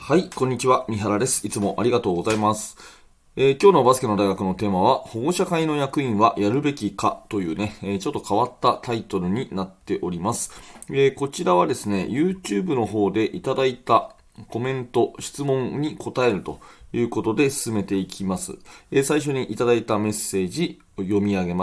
はい、こんにちは。三原です。いつもありがとうございます。今日のバスケの大学のテーマは、保護者会の役員はやるべきかというね、ちょっと変わったタイトルになっております。こちらはですね、YouTube の方でいただいたコメント、質問に答えるということで進めていきます。最初にいただいたメッセージを読み上げます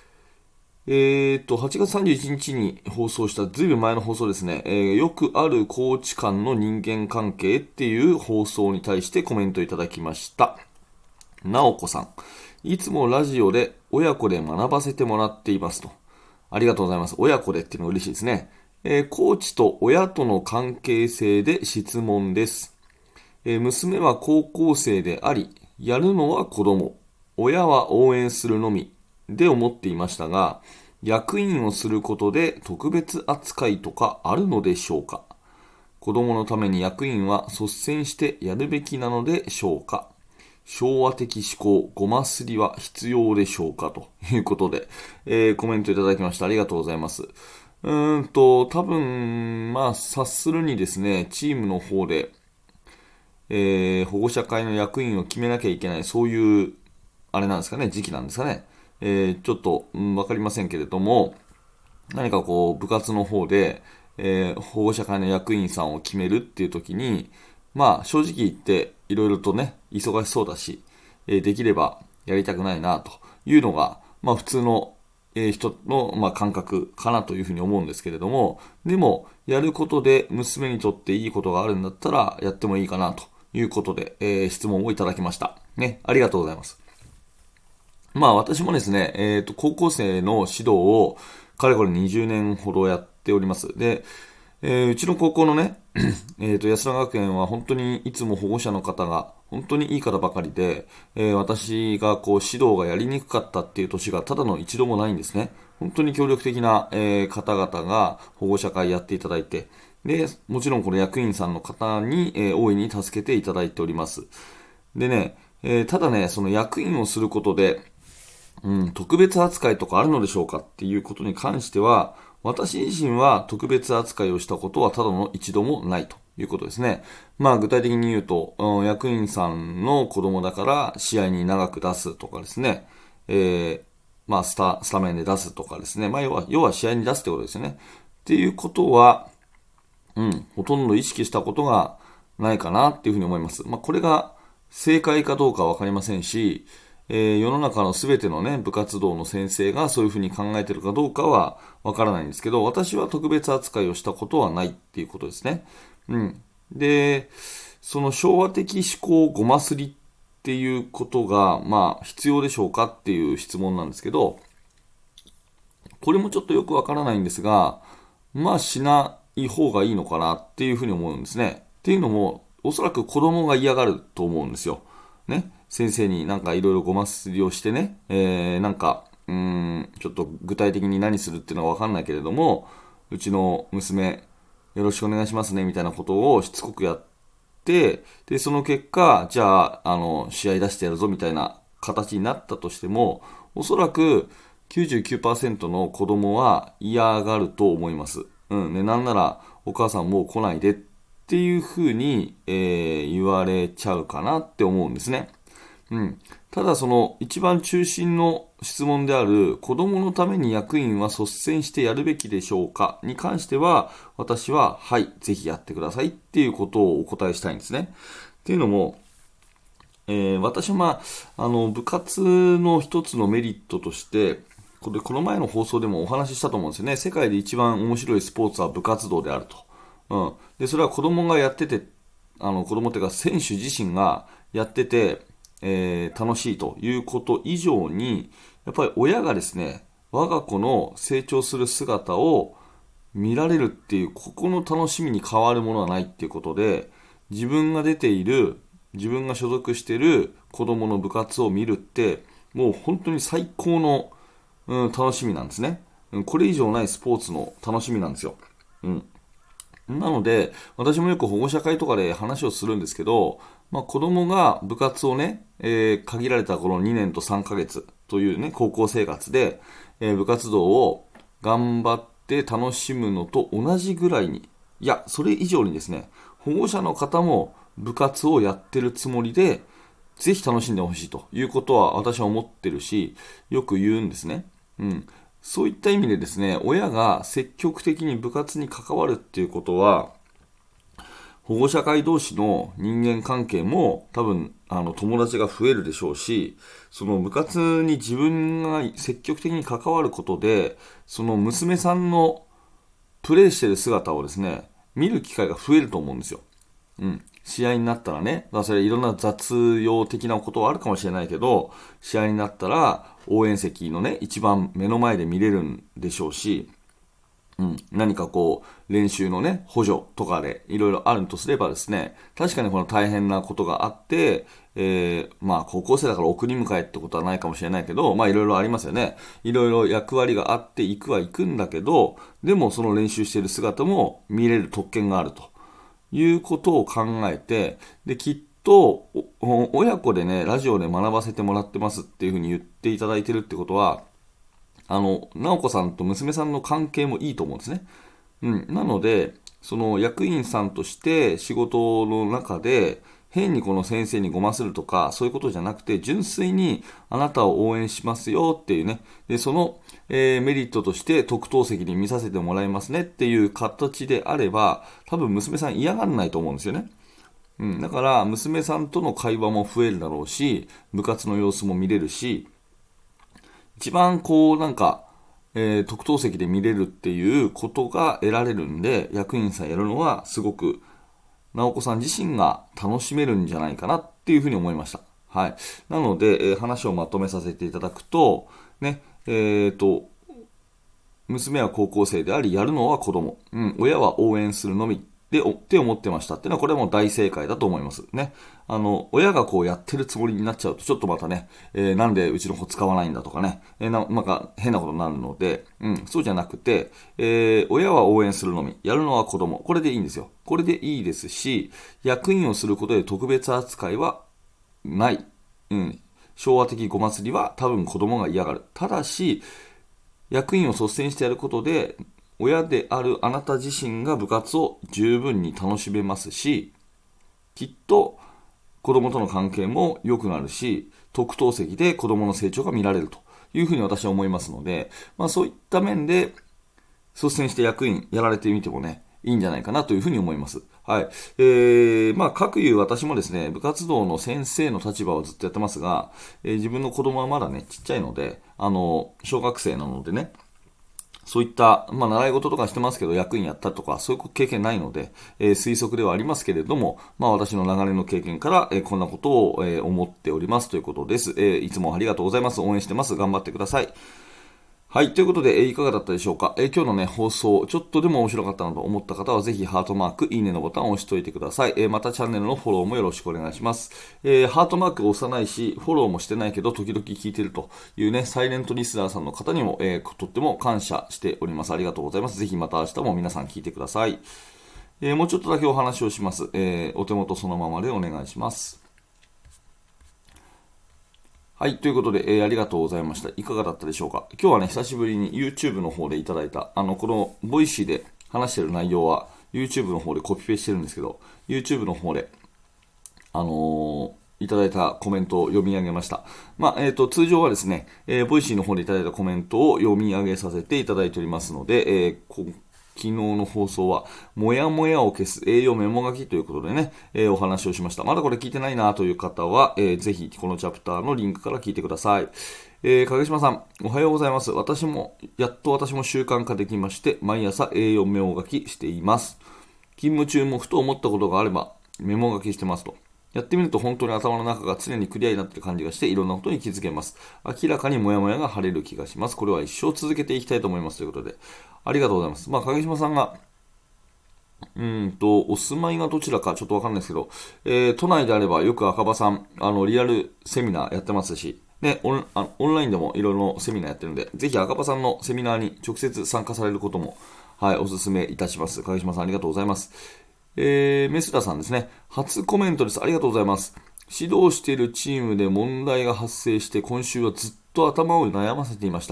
。8月31日に放送した、ずいぶん前の放送ですね、よくあるコーチ間の人間関係っていう放送に対してコメントいただきました。なおこさん、いつもラジオで親子で学ばせてもらっていますと。ありがとうございます。親子でっていうのが嬉しいですね。コーチと親との関係性で質問です。娘は高校生であり、やるのは子供、親は応援するのみで思っていましたが、役員をすることで特別扱いとかあるのでしょうか。子供のために役員は率先してやるべきなのでしょうか。昭和的思考、ごますりは必要でしょうかということで、コメントいただきました。ありがとうございます。多分、察するにですね、チームの方で、保護者会の役員を決めなきゃいけない、そういう、あれなんですかね、時期なんですかね。ちょっと、わかりませんけれども、何かこう、部活の方で、保護者会の役員さんを決めるっていう時に、正直言って、いろいろとね、忙しそうだし、できればやりたくないな、というのが、普通の、人の、感覚かなというふうに思うんですけれども、でも、やることで娘にとっていいことがあるんだったら、やってもいいかな、ということで、質問をいただきました。ね、ありがとうございます。私もですね、高校生の指導をかれこれ20年ほどやっております。で、うちの高校のね、安田学園は本当にいつも保護者の方が本当にいい方ばかりで、私がこう指導がやりにくかったっていう年がただの一度もないんですね。本当に協力的な、方々が保護者会やっていただいて、で、もちろんこの役員さんの方に、大いに助けていただいております。でね、ただね、その役員をすることで、特別扱いとかあるのでしょうかっていうことに関しては、私自身は特別扱いをしたことはただの一度もないということですね。具体的に言うと、役員さんの子供だから試合に長く出すとかですね、スタメンで出すとかですね。要は試合に出すってことですよね。っていうことは、ほとんど意識したことがないかなっていうふうに思います。これが正解かどうかはわかりませんし、世の中のすべてのね、部活動の先生がそういうふうに考えているかどうかはわからないんですけど、私は特別扱いをしたことはないっていうことですね。で、その昭和的思考ごますりっていうことが、必要でしょうかっていう質問なんですけど、これもちょっとよくわからないんですが、しない方がいいのかなっていうふうに思うんですね。っていうのも、おそらく子供が嫌がると思うんですよ。ね。先生になんかいろいろごますりをしてね、ちょっと具体的に何するっていうのはわかんないけれども、うちの娘、よろしくお願いしますね、みたいなことをしつこくやって、で、その結果、じゃあ、試合出してやるぞ、みたいな形になったとしても、おそらく99%の子供は嫌がると思います。なんなら、お母さんもう来ないでっていうふうに、言われちゃうかなって思うんですね。ただその一番中心の質問である子供のために役員は率先してやるべきでしょうかに関しては私ははい、ぜひやってくださいっていうことをお答えしたいんですね。っていうのも、私は部活の一つのメリットとしてこの前の放送でもお話ししたと思うんですよね。世界で一番面白いスポーツは部活動であると。で、それは子供がやってて、子供っていうか選手自身がやってて、楽しいということ以上に、やっぱり親がですね、我が子の成長する姿を見られるっていう、ここの楽しみに変わるものはないっていうことで、自分が出ている、自分が所属している子供の部活を見るって、もう本当に最高の、楽しみなんですね。これ以上ないスポーツの楽しみなんですよ。なので、私もよく保護者会とかで話をするんですけど、子供が部活をね、限られたこの2年と3ヶ月というね、高校生活で、部活動を頑張って楽しむのと同じぐらいに、いや、それ以上にですね、保護者の方も部活をやってるつもりで、ぜひ楽しんでほしいということは私は思ってるし、よく言うんですね。そういった意味でですね、親が積極的に部活に関わるっていうことは、保護者会同士の人間関係も多分友達が増えるでしょうし、その部活に自分が積極的に関わることで、その娘さんのプレーしている姿をですね、見る機会が増えると思うんですよ。試合になったらね、それいろんな雑用的なことはあるかもしれないけど、試合になったら応援席のね、一番目の前で見れるんでしょうし、何かこう、練習のね、補助とかでいろいろあるとすればですね、確かにこの大変なことがあって、高校生だから送り迎えってことはないかもしれないけど、いろいろありますよね。いろいろ役割があって行くは行くんだけど、でもその練習している姿も見れる特権があるということを考えて、で、きっと、親子でね、ラジオで学ばせてもらってますっていうふうに言っていただいてるってことは、直子さんと娘さんの関係もいいと思うんですね。なので、その役員さんとして仕事の中で、変にこの先生にごまするとか、そういうことじゃなくて、純粋にあなたを応援しますよっていうね、で、その、メリットとして特等席に見させてもらいますねっていう形であれば、多分娘さん嫌がらないと思うんですよね。だから娘さんとの会話も増えるだろうし、部活の様子も見れるし、一番こう特等席で見れるっていうことが得られるんで、役員さんやるのはすごく直子さん自身が楽しめるんじゃないかなっていうふうに思いました。はい。なので、話をまとめさせていただくと、ね、娘は高校生であり、やるのは子供。親は応援するのみって思ってましたっていうのは、これはもう大正解だと思います。ね。親がこうやってるつもりになっちゃうと、ちょっとまたね、なんでうちの子使わないんだとかね、なんか変なことになるので、そうじゃなくて、親は応援するのみ、やるのは子供。これでいいんですよ。これでいいですし、役員をすることで特別扱いはない。昭和的ご祭りは多分子供が嫌がる。ただし、役員を率先してやることで、親であるあなた自身が部活を十分に楽しめますし、きっと子供との関係も良くなるし、特等席で子供の成長が見られるというふうに私は思いますので、そういった面で率先して役員やられてみてもね、いいんじゃないかなというふうに思います。はい。各いう私もですね、部活動の先生の立場をずっとやってますが、自分の子供はまだね、ちっちゃいので、小学生なのでね、そういった、習い事とかしてますけど、役員やったとか、そういう経験ないので、推測ではありますけれども、私の長年の経験から、こんなことを、思っておりますということです。いつもありがとうございます。応援してます。頑張ってください。はい。ということで、いかがだったでしょうか。今日のね、放送、ちょっとでも面白かったなと思った方は、ぜひハートマーク、いいねのボタンを押しておいてください。またチャンネルのフォローもよろしくお願いします。ハートマークを押さないし、フォローもしてないけど、時々聞いてるというね、サイレントリスナーさんの方にも、とっても感謝しております。ありがとうございます。ぜひまた明日も皆さん聞いてください。もうちょっとだけお話をします。お手元そのままでお願いします。はい。ということで、ありがとうございました。いかがだったでしょうか。今日はね、久しぶりに YouTube の方でいただいた、このボイシーで話してる内容は YouTube の方でコピペしてるんですけど、YouTube の方で、いただいたコメントを読み上げました。通常はですね、ボイシーの方でいただいたコメントを読み上げさせていただいておりますので、昨日の放送は、もやもやを消す栄養メモ書きということでね、お話をしました。まだこれ聞いてないなという方は、ぜひこのチャプターのリンクから聞いてください。影島さん、おはようございます。やっと私も習慣化できまして、毎朝栄養メモ書きしています。勤務中もふと思ったことがあれば、メモ書きしてますと。やってみると本当に頭の中が常にクリアになっている感じがして、いろんなことに気づけます。明らかにモヤモヤが晴れる気がします。これは一生続けていきたいと思いますということで、ありがとうございます。影島さんが、お住まいがどちらかちょっとわかんないですけど、都内であればよく赤羽さん、リアルセミナーやってますし、ね、オンラインでもいろいろセミナーやってるんで、ぜひ赤羽さんのセミナーに直接参加されることも、はい、お勧めいたします。影島さんありがとうございます。メスダさんですね。初コメントです。ありがとうございます。指導しているチームで問題が発生して、今週はずっと頭を悩ませていました。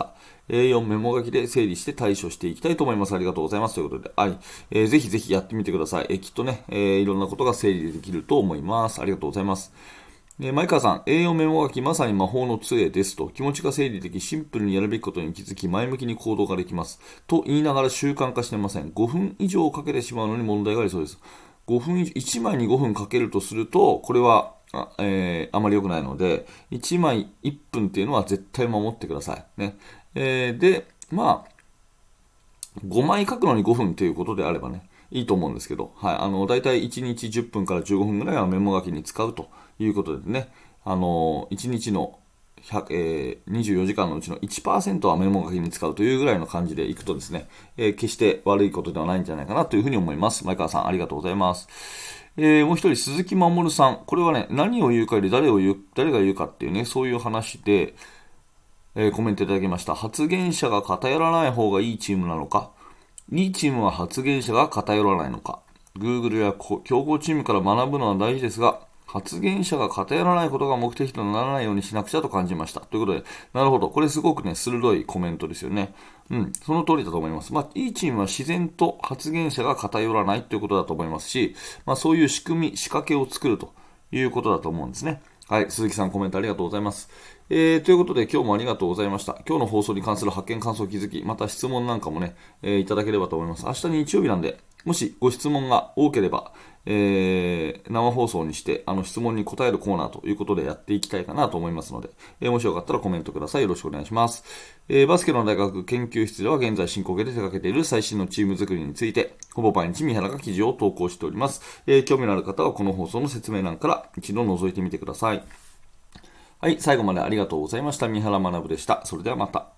A4 メモ書きで整理して対処していきたいと思います。ありがとうございます。ということで、はい。ぜひぜひやってみてください。きっとね、いろんなことが整理できると思います。ありがとうございます。前川さん、栄養メモ書きまさに魔法の杖ですと、気持ちが整理でき、シンプルにやるべきことに気づき、前向きに行動ができます。と言いながら習慣化してません。5分以上かけてしまうのに問題がありそうです。5分、1枚に5分かけるとすると、これは、あまり良くないので、1枚1分っていうのは絶対守ってください。ね。で、まあ、5枚書くのに5分ということであればね、いいと思うんですけど、はい、だいたい1日10分から15分ぐらいはメモ書きに使うということでね、1日の24時間のうちの 1% はメモ書きに使うというぐらいの感じでいくとですね、決して悪いことではないんじゃないかなというふうに思います。前川さん、ありがとうございます。もう一人、鈴木守さん。これはね、何を言うかより誰が言うかっていうね、そういう話で、コメントいただきました。発言者が偏らない方がいいチームなのか、いいチームは発言者が偏らないのか、Google や競合チームから学ぶのは大事ですが、発言者が偏らないことが目的とならないようにしなくちゃと感じました。ということで、なるほど。これすごくね、鋭いコメントですよね。うん、その通りだと思います。いいチームは自然と発言者が偏らないということだと思いますし、そういう仕組み、仕掛けを作るということだと思うんですね。はい、鈴木さんコメントありがとうございます。ということで今日もありがとうございました。今日の放送に関する発見、感想、気づき、また質問なんかもね、いただければと思います。明日日曜日なんで、もしご質問が多ければ、生放送にして、質問に答えるコーナーということでやっていきたいかなと思いますので、もしよかったらコメントください。よろしくお願いします。バスケの大学研究室では現在進行形で手掛けている最新のチーム作りについて、ほぼ毎日三原が記事を投稿しております。興味のある方はこの放送の説明欄から一度覗いてみてください。はい、最後までありがとうございました。三原学でした。それではまた。